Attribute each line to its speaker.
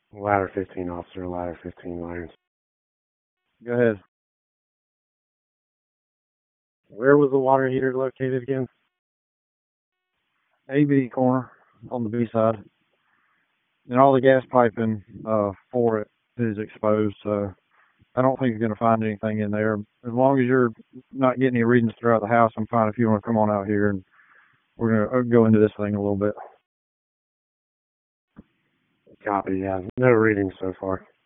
Speaker 1: Ladder 15, officer. Ladder 15, Lions.
Speaker 2: Go ahead.
Speaker 1: Where was the water heater located again?
Speaker 2: ABD corner on the B side. And all the gas piping for it is exposed, so I don't think you're going to find anything in there. As long as you're not getting any readings throughout the house, I'm fine if you want to come on out here and we're going to go into this thing a little bit.
Speaker 1: Copy, yeah. No readings so far.